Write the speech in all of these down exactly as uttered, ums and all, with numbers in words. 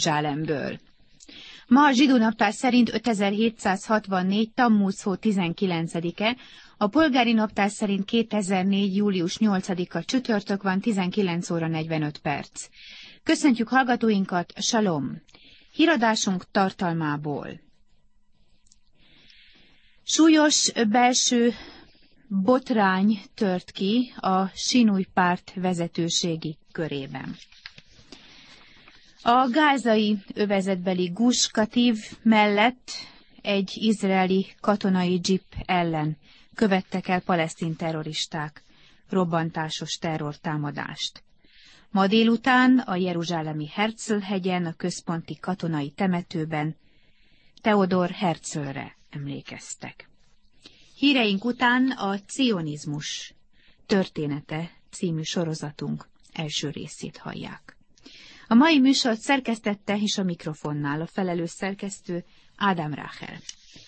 Jeruzsálemből. Ma a zsidó naptár szerint ötezer-hétszázhatvannégy. Tammuz hó tizenkilencedike, a polgári naptár szerint kétezer-négy. július nyolcadika csütörtök van, tizenkilenc óra negyvenöt perc. Köszöntjük hallgatóinkat, salom! Híradásunk tartalmából. Súlyos belső botrány tört ki a Sinúj párt vezetőségi körében. A gázai övezetbeli Gus Katív mellett egy izraeli katonai dzsip ellen követtek el palesztin terroristák robbantásos terrortámadást. Ma délután a jeruzsálemi Herzl-hegyen, a központi katonai temetőben Theodor Herzlre emlékeztek. Híreink után a Cionizmus története című sorozatunk első részét hallják. A mai műsort szerkesztette és a mikrofonnál a felelős szerkesztő Ádám Ráhel.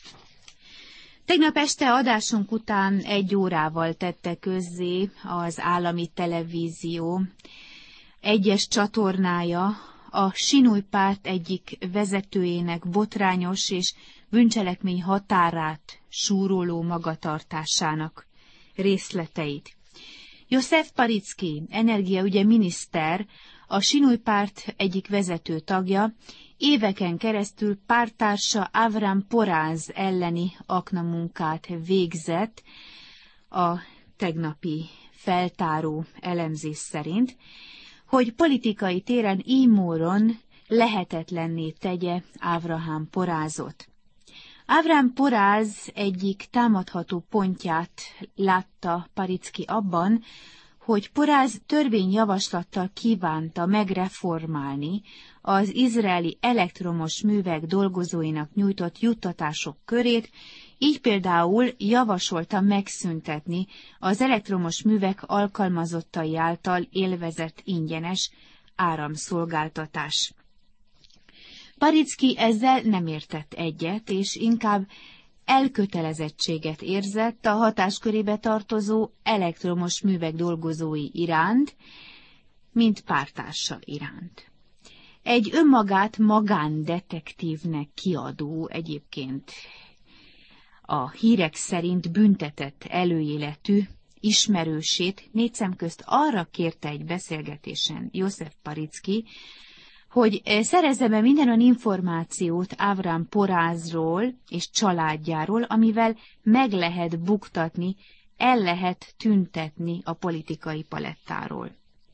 Tegnap este adásunk után egy órával tette közzé az állami televízió egyes csatornája a Sinúj párt egyik vezetőjének botrányos és bűncselekmény határát súroló magatartásának részleteit. József Paricki, energiaügyi miniszter, a Sinúj párt egyik vezető tagja, éveken keresztül párttársa Avram Poráz elleni aknamunkát végzett a tegnapi feltáró elemzés szerint, hogy politikai téren ily módon lehetetlenné tegye Avraham Porázot. Avram Poráz egyik támadható pontját látta Paricki abban, hogy Poráz törvényjavaslattal kívánta megreformálni az izraeli elektromos művek dolgozóinak nyújtott juttatások körét, így például javasolta megszüntetni az elektromos művek alkalmazottai által élvezett ingyenes áramszolgáltatás. Paricki ezzel nem értett egyet, és inkább elkötelezettséget érzett a hatáskörébe tartozó elektromos művek dolgozói iránt, mint párttársa iránt. Egy önmagát magándetektívnek kiadó, egyébként a hírek szerint büntetett előéletű ismerősét négy szem közt arra kérte egy beszélgetésen József Paricki, hogy szerezze be minden olyan információt Avram Porázról és családjáról, amivel meg lehet buktatni, el lehet tüntetni a politikai palettáról.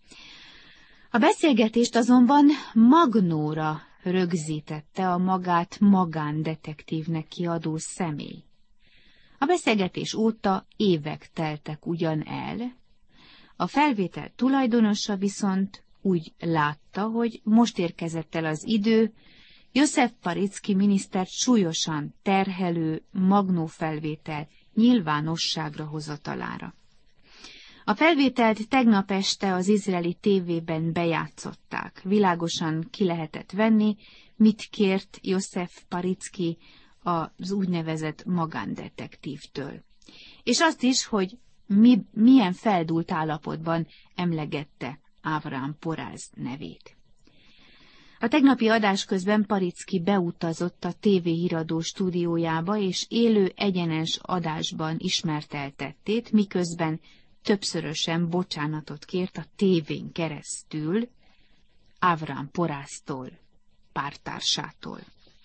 A beszélgetést azonban magnóra rögzítette a magát magándetektívnek kiadó személy. A beszélgetés óta évek teltek ugyan el, a felvétel tulajdonosa viszont úgy látta, hogy most érkezett el az idő József Paricki minisztert súlyosan terhelő magnófelvétel nyilvánosságra hozatalára. A felvételt tegnap este az izraeli tévében bejátszották. Világosan ki lehetett venni, mit kért József Paricki az úgynevezett magándetektívtől. És azt is, hogy mi, milyen feldúlt állapotban emlegette Avram Poráz nevét. A tegnapi adás közben Paricki beutazott a tévéhíradó stúdiójába, és élő egyenes adásban ismerteltettét, miközben többszörösen bocsánatot kért a tévén keresztül Avram Poráztól, párttársától.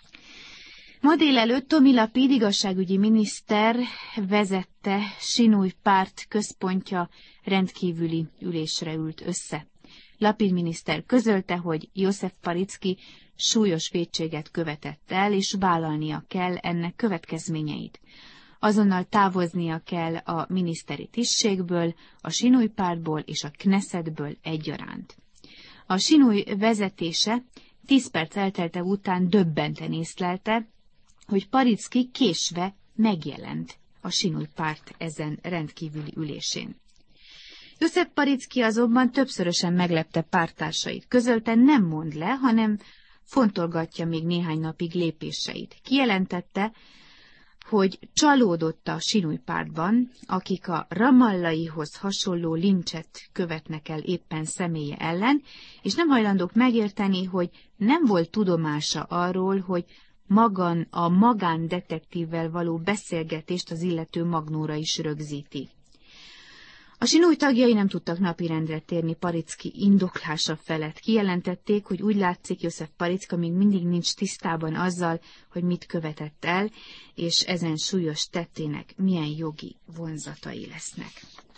Ma délelőtt Tomi Lapid igazságügyi miniszter vezette Sinúj párt központja rendkívüli ülésre ült össze. Lapid miniszter közölte, hogy József Paricki súlyos vétséget követett el, és vállalnia kell ennek következményeit. Azonnal távoznia kell a miniszteri tisztségből, a Sinúj pártból és a Knessetből egyaránt. A Sinúj vezetése tíz perc eltelte után döbbenten észlelte, hogy Paricki késve megjelent a Sinúj párt ezen rendkívüli ülésén. József Paricki azonban többszörösen meglepte párttársait. Közölte, nem mond le, hanem fontolgatja még néhány napig lépéseit. Kijelentette, hogy csalódott a Sinúj pártban, akik a ramallaihoz hasonló lincset követnek el éppen személye ellen, és nem hajlandók megérteni, hogy nem volt tudomása arról, hogy magan a magándetektívvel való beszélgetést az illető magnóra is rögzíti. A Sinúj tagjai nem tudtak napirendre térni Paricki indoklása felett. Kijelentették, hogy úgy látszik, József Paricka még mindig nincs tisztában azzal, hogy mit követett el, és ezen súlyos tettének milyen jogi vonzatai lesznek.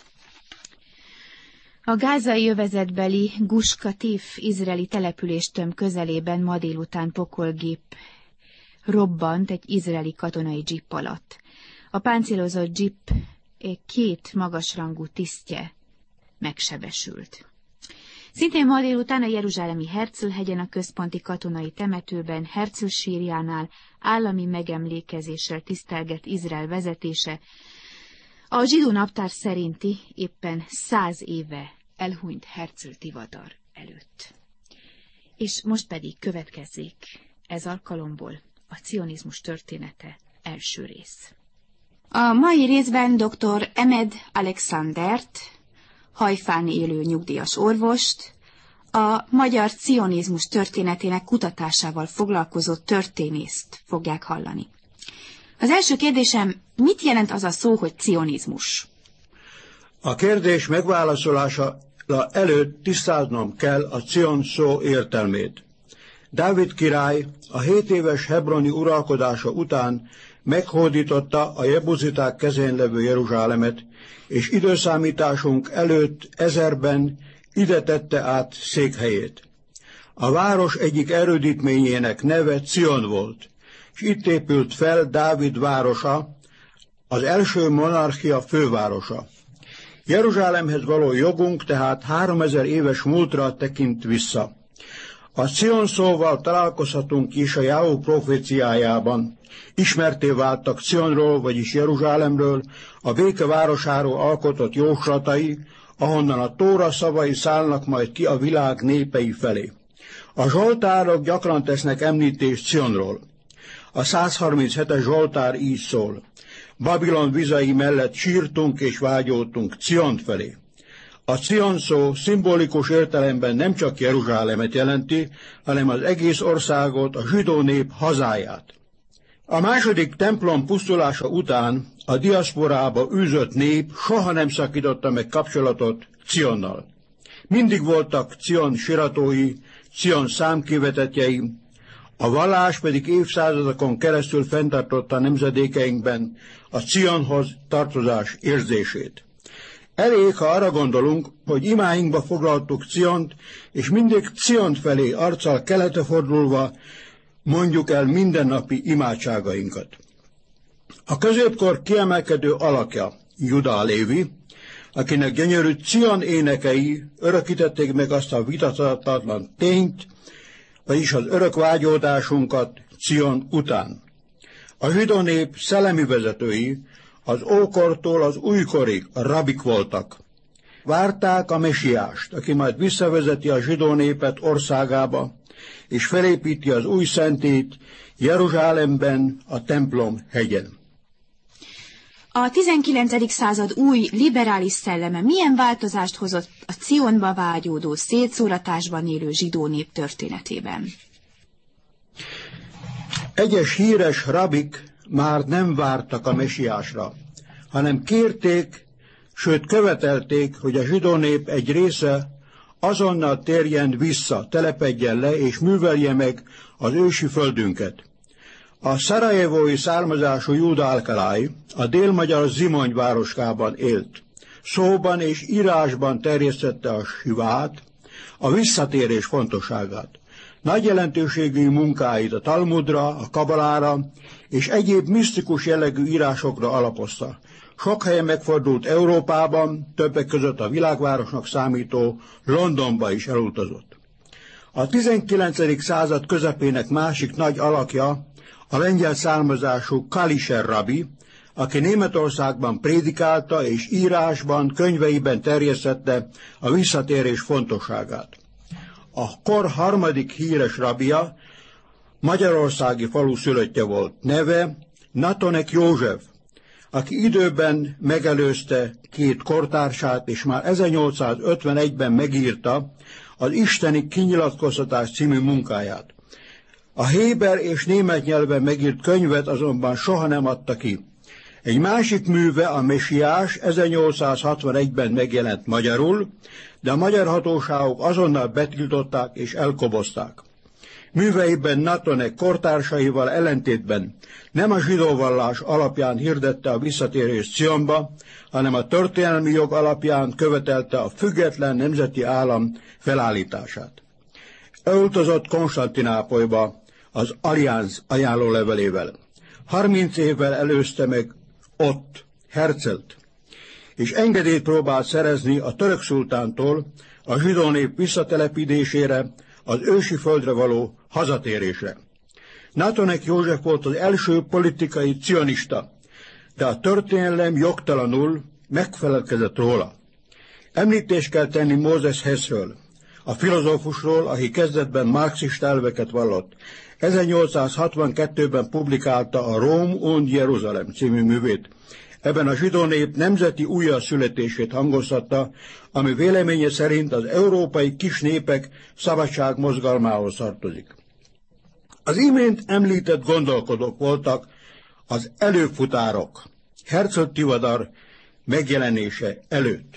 A gázai övezetbeli Gush Katif izraeli településtömb közelében ma délután pokolgép robbant egy izraeli katonai dzsipp alatt. A páncélozott dzsipp két magasrangú tisztje megsebesült. Szintén ma délután a jeruzsálemi Herzl-hegyen a központi katonai temetőben Herzl sírjánál állami megemlékezéssel tisztelgett Izrael vezetése a zsidó naptár szerinti éppen száz éve elhunyt Herzl Tivadar előtt. És most pedig következzék ez alkalomból a cionizmus története első rész. A mai részben dr. Emed Alexandert, Hajfán élő nyugdíjas orvost, a magyar cionizmus történetének kutatásával foglalkozó történészt fogják hallani. Az első kérdésem, mit jelent az a szó, hogy cionizmus? A kérdés megválaszolása előtt tisztáznom kell a cion szó értelmét. Dávid király a hét éves hebroni uralkodása után meghódította a jebuziták kezén levő Jeruzsálemet, és időszámításunk előtt ezerben ide tette át székhelyét. A város egyik erődítményének neve Cion volt, és itt épült fel Dávid városa, az első monarchia fővárosa. Jeruzsálemhez való jogunk tehát háromezer éves múltra tekint vissza. A Cion szóval találkozhatunk is a Jáhú proféciájában. Ismerté váltak Cionról, vagyis Jeruzsálemről, a béke városáról alkotott jóslatai, ahonnan a Tóra szavai szállnak majd ki a világ népei felé. A zsoltárok gyakran tesznek említést Cionról. A százharminchetes zsoltár így szól: Babilon vizei mellett sírtunk és vágyoltunk Cion felé. A Cion szó szimbolikus értelemben nem csak Jeruzsálemet jelenti, hanem az egész országot, a zsidó nép hazáját. A második templom pusztulása után a diaszporába űzött nép soha nem szakította meg kapcsolatot Cionnal. Mindig voltak Cion siratói, Cion számkivetetjei, a vallás pedig évszázadokon keresztül fenntartotta nemzedékeinkben a Cionhoz tartozás érzését. Elég, ha arra gondolunk, hogy imáinkba foglaltuk Ciont, és mindig Cion felé arccal keletre fordulva mondjuk el mindennapi imádságainkat. A középkor kiemelkedő alakja Júda Lévi, akinek gyönyörű Cion énekei örökítették meg azt a vitathatatlan tényt, vagyis az örök vágyódásunkat Cion után. A zsidó nép szellemi vezetői az ókortól az újkorig a rabik voltak. Várták a mesiást, aki majd visszavezeti a zsidó népet országába, és felépíti az új szentét Jeruzsálemben, a templom hegyen. A tizenkilencedik század új liberális szelleme milyen változást hozott a Cionba vágyódó, szétszóratásban élő zsidó nép történetében? Egyes híres rabik már nem vártak a mesiásra, hanem kérték, sőt követelték, hogy a zsidó nép egy része azonnal térjen vissza, telepedjen le és művelje meg az ősi földünket. A szarajevói származású Júda Alkalai a délmagyar Zimony városkában élt. Szóban és írásban terjesztette a sivát, a visszatérés fontosságát. Nagy jelentőségű munkáit a Talmudra, a Kabalára és egyéb misztikus jellegű írásokra alapozta. Sok helyen megfordult Európában, többek között a világvárosnak számító Londonba is elutazott. A tizenkilencedik század közepének másik nagy alakja a lengyel származású Kalischer rabi, aki Németországban prédikálta és írásban, könyveiben terjesztette a visszatérés fontosságát. A kor harmadik híres rabia magyarországi falu szülöttje volt. Neve Natonek József, aki időben megelőzte két kortársát, és már ezernyolcszázötvenegyben megírta az Isteni kinyilatkoztatás című munkáját. A héber és német nyelven megírt könyvet azonban soha nem adta ki. Egy másik műve, a Mesiás, ezernyolcszázhatvanegyben megjelent magyarul, de a magyar hatóságok azonnal betiltották és elkobozták. Műveiben Natonek kortársaival ellentétben nem a zsidó vallás alapján hirdette a visszatérést Cionba, hanem a történelmi jog alapján követelte a független nemzeti állam felállítását. Elutazott Konstantinápolyba az Allianz ajánlólevelével. Harminc évvel előzte meg ott Herzelt, és engedélyt próbált szerezni a török szultántól a zsidó nép visszatelepítésére, az ősi földre való hazatérésre. Natonek József volt az első politikai cionista, de a történelem jogtalanul megfelelkezett róla. Említést kell tenni Mózes Hessről, a filozófusról, aki kezdetben marxista elveket vallott. ezernyolcszázhatvankettőben publikálta a Rome und Jeruzalem című művét. Ebben a zsidó nép nemzeti újjászületését hangoztatta, ami véleménye szerint az európai kis népek szabadságmozgalmához tartozik. Az imént említett gondolkodók voltak az előfutárok, Herzl Tivadar megjelenése előtt.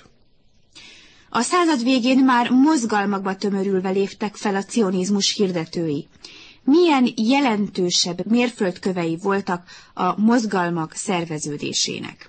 A század végén már mozgalmakba tömörülve léptek fel a cionizmus hirdetői. Milyen jelentősebb mérföldkövei voltak a mozgalmak szerveződésének?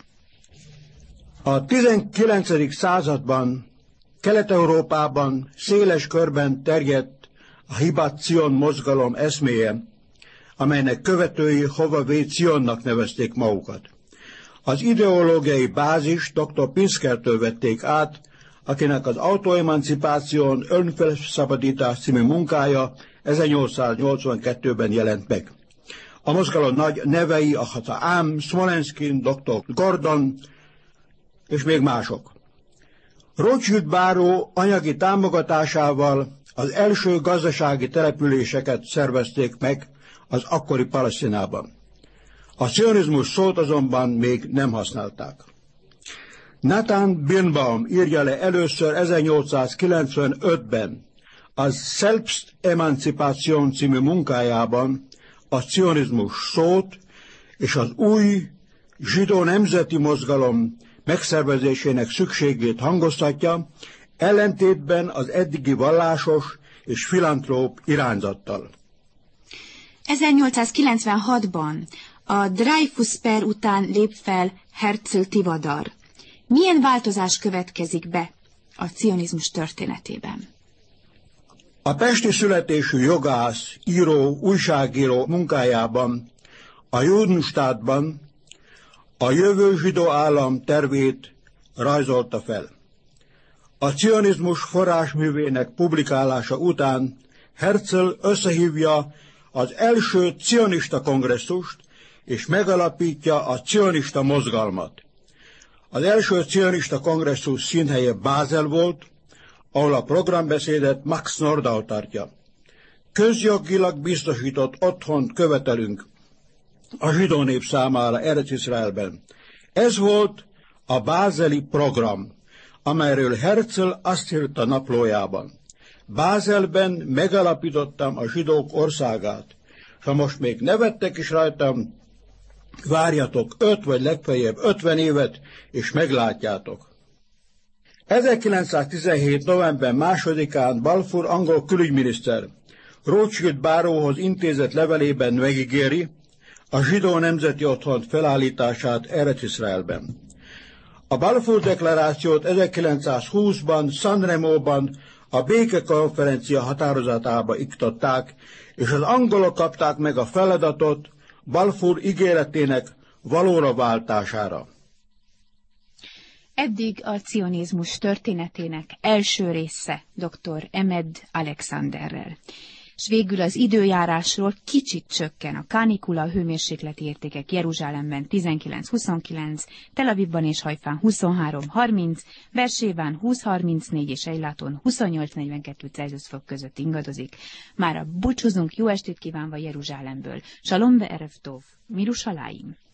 A tizenkilencedik században Kelet-Európában széles körben terjedt a Hibat Cion mozgalom eszméje, amelynek követői Hovavé Cionnak nevezték magukat. Az ideológiai bázis doktor Pinskertől vették át, akinek az Autoemancipáción önfelszabadítás című munkája ezernyolcszáznyolcvankettőben jelent meg. A mozgalom nagy nevei a Hata Ám, Smolenskin, doktor Gordon és még mások. Rothschild báró anyagi támogatásával az első gazdasági településeket szervezték meg az akkori Palesztinában. A cionizmus szót azonban még nem használták. Nathan Birnbaum írja le először ezernyolcszázkilencvenötben a Selbstemanzipation című munkájában a cionizmus szót és az új zsidó nemzeti mozgalom megszervezésének szükségét hangoztatja, ellentétben az eddigi vallásos és filantróp irányzattal. ezernyolcszázkilencvenhatban a Dreyfus per után lép fel Herzl Tivadar. Milyen változás következik be a cionizmus történetében? A pesti születésű jogász, író, újságíró munkájában, a Judenstátban a jövő zsidó állam tervét rajzolta fel. A cionizmus forrásművének publikálása után Herzl összehívja az első cionista kongresszust, és megalapítja a cionista mozgalmat. Az első cionista kongresszus színhelye Bázel volt, ahol a programbeszédet Max Nordau tartja. Közjogilag biztosított otthont követelünk a zsidó nép számára Eretz-Iszraelben. Ez volt a bázeli program, amelyről Herzl azt írta naplójában. Bázelben megalapítottam a zsidók országát, és ha most még nevettek is rajtam, várjatok öt vagy legfeljebb ötven évet, és meglátjátok. ezerkilencszáztizenhét. november másodikán Balfour angol külügyminiszter Rothschild báróhoz intézett levelében megígéri a zsidó nemzeti otthont felállítását Eretz-Iszraelben. A Balfour deklarációt ezerkilencszázhúszban Sanremóban a békekonferencia határozatába iktatták, és az angolok kapták meg a feladatot Balfour ígéretének valóra váltására. Eddig a cionizmus történetének első része dr. Emed Alexanderrel. és végül az időjárásról kicsit csökken. A kánikula, a hőmérsékleti értékek Jeruzsálemben tizenkilenc huszonkilenc, Tel Avivban és Hajfán huszonhárom harminc, Beerséván húsz harmincnégy és Eiláton huszonnyolc negyvenkettő Celsius fok között ingadozik. Mára búcsúzunk, jó estét kívánva Jeruzsálemből. Shalom ve'erev tov, Mirushalayim.